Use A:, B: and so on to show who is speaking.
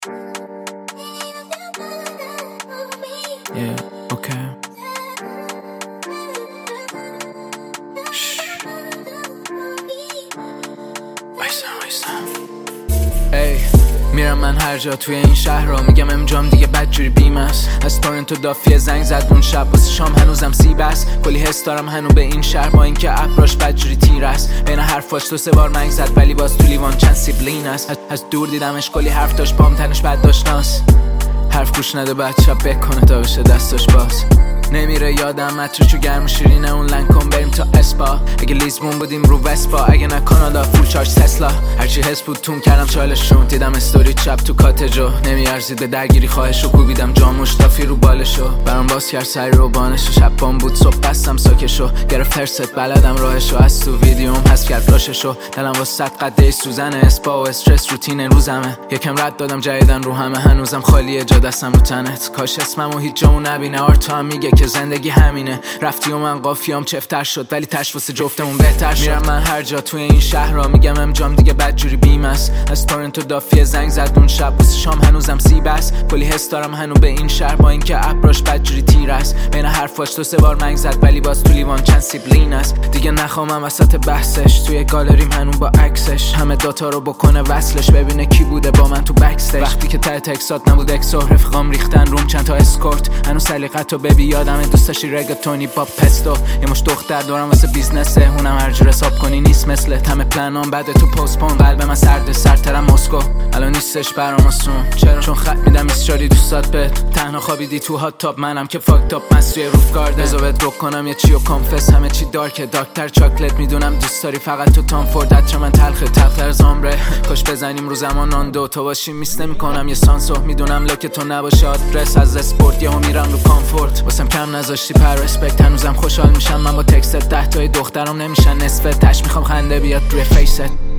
A: Yeah, okay. ای میرم من هر جا توی این شهر را میگم امجام دیگه بدجوری بیم است. از تورنتو دافیه زنگ زد اون شب واسه شام هنوزم سیب است. کلی حس دارم هنو به این شهر با اینکه اپراش بدجوری تیر است. بین حرفاش 2-3 بار منگ زد ولی باز تو لیوان چند سیبلین است. از دور دیدمش کلی حرف داشت بام تنش بد داشتناس. حرف گوش نده بعد شب بکنه تا بشه دستاش باز. نمیره یادم مترچو گرم شیرینه اون لنکن بریم تا اسپا. اگه لیزبون بودیم رو وسپا، اگه نه کانادا فول چارج تسلا. هرچی حس بود تون کردم چالشون. دیدم استوری چپ تو کاتجو نمیارزید به درگیری خواهشو. کوبیدم جاموش تافی رو بالشو برام باز کرد سری رو بانشو. شب بام بود صبح بستم ساکشو. گرفت هرست بلدم راهشو. از تو ویدیوم حذف کرد فلاششو. دلم با 100 قده سوزن اسپا و استرس روتین روزمه. یکم رد دادم جدیدن رو همه هنوزم خالیه جا دستم رو تنت. کاش اسممو هیچ جامو نبینه. آرتا هم میگه که زندگی همینه. رفتی و من قافیام چفتر شد ولی تش واسه جفتمون بهتر شد. میرم من هر جا توی این شهر را میگم امجام دیگه بدجوری بیم است. از تورنتو دافیه زنگ زد اون شب واسه شام هنوزم سیب است. کلی حس دارم هنو به این شهر با اینکه اپراش بدجوری تیر است. بین حرفاش 2-3 بار منگ زد ولی باز تو لیوان چند سیبلین است. دیگه نخوامم وسط بحثش. توی گالریم هنو با عکسش. همه داتا رو بکنه وصلش. ببینه کی بوده با من تو بکستیج. وقتی که ته تکسات نبود اکس و رفقام ریختن روم چند تا اسکورت. هنو سلیقتو ببی یادم دوست داشتی رگتونی با پستو. یه مش دختر دارم واسه بیزنسه. اونم هر جور حساب کنی نیست مثل همه پلنام بده تو پستپون. قلب من سرترم مسکو الان نیستش برام آسون. چون خط میدم ایستشاری دوستات بهت. تنها خوابیدی تو هات تاپ منم که فاک تاپ مستری روف گارد. بذار بهت رک کنم یه چی و کانفس. همه چی دارکه داکتر چاکلت میدونم دوست داری فقط تو تام فورد. عطر من تلخه تلختر زامره. کاش بزنیم رو زمان آن دو تو باشی میس نمیکنم یه سانسو. میدونم لوک تو نباشه آدرس از اسپورت یهو میرم رو کامفورت. واسم کم نذاشتی پر رسپکت. هنوزم خوشحال میشم من با تکست 10 تای دخترام نمیشن نصفه. تش میخوام خنده بیاد روی فیست.